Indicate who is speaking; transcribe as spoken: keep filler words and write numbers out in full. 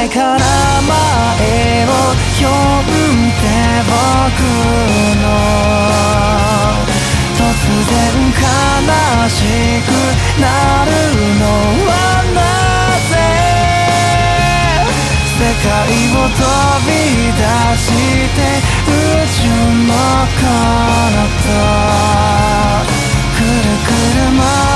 Speaker 1: 前から前を呼んで僕の突然悲しくなるのはなぜ世界を飛び出して宇宙の彼方くるくる回